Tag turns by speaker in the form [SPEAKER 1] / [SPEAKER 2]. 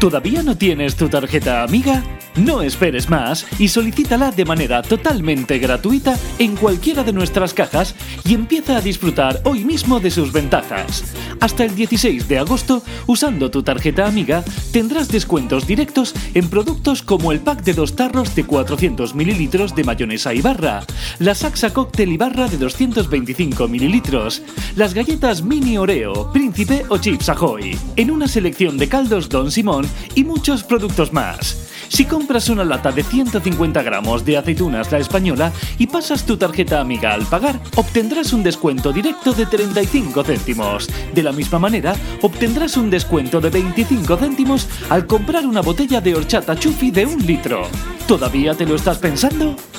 [SPEAKER 1] ¿Todavía no tienes tu tarjeta Amiga? No esperes más y solicítala de manera totalmente gratuita en cualquiera de nuestras cajas y empieza a disfrutar hoy mismo de sus ventajas. Hasta el 16 de agosto, usando tu tarjeta Amiga, tendrás descuentos directos en productos como el pack de 2 tarros de 400 mililitros de mayonesa y barra, la Saxa Cóctel y barra de 225 mililitros, las galletas Mini Oreo, Príncipe o Chips Ahoy, en una selección de caldos Don Simón y muchos productos más. Si compras una lata de 150 gramos de aceitunas La Española y pasas tu tarjeta Amiga al pagar, obtendrás un descuento directo de 35 céntimos. De la misma manera, obtendrás un descuento de 25 céntimos al comprar una botella de horchata Chufi de 1 litro. ¿Todavía te lo estás pensando?